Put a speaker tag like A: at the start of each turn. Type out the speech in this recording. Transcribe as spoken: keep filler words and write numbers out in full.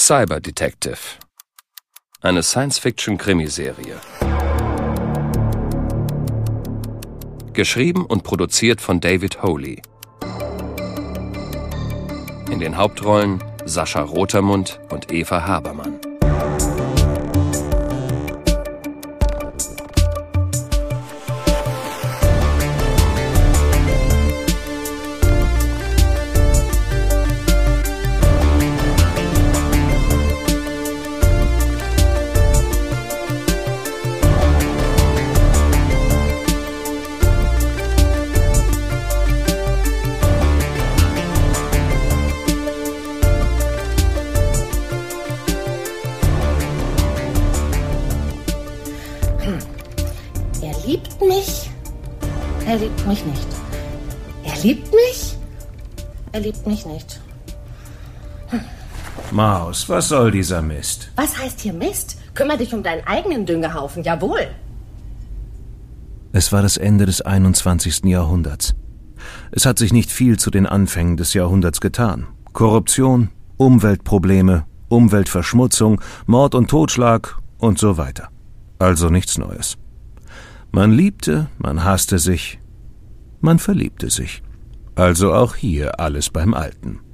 A: Cyber Detective. Eine Science-Fiction-Krimiserie. Geschrieben und produziert von David Holy. In den Hauptrollen Sascha Rotermund und Eva Habermann.
B: Er liebt mich. Er liebt mich nicht. Er liebt mich. Er liebt mich nicht. Hm.
C: Maus, was soll dieser Mist?
B: Was heißt hier Mist? Kümmer dich um deinen eigenen Düngehaufen, jawohl.
C: Es war das Ende des einundzwanzigsten Jahrhunderts. Es hat sich nicht viel zu den Anfängen des Jahrhunderts getan. Korruption, Umweltprobleme, Umweltverschmutzung, Mord und Totschlag und so weiter. Also nichts Neues. Man liebte, man hasste sich, man verliebte sich. Also auch hier alles beim Alten.